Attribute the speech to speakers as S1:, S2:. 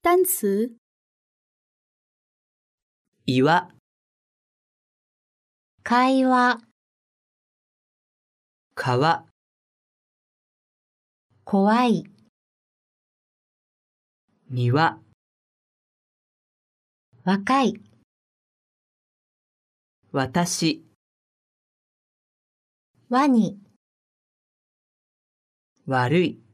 S1: 单词
S2: 岩、
S3: 会話、
S2: 川、
S3: 怖い、
S2: 庭、
S3: 若い、
S2: 私、
S3: ワニ、
S2: 悪い。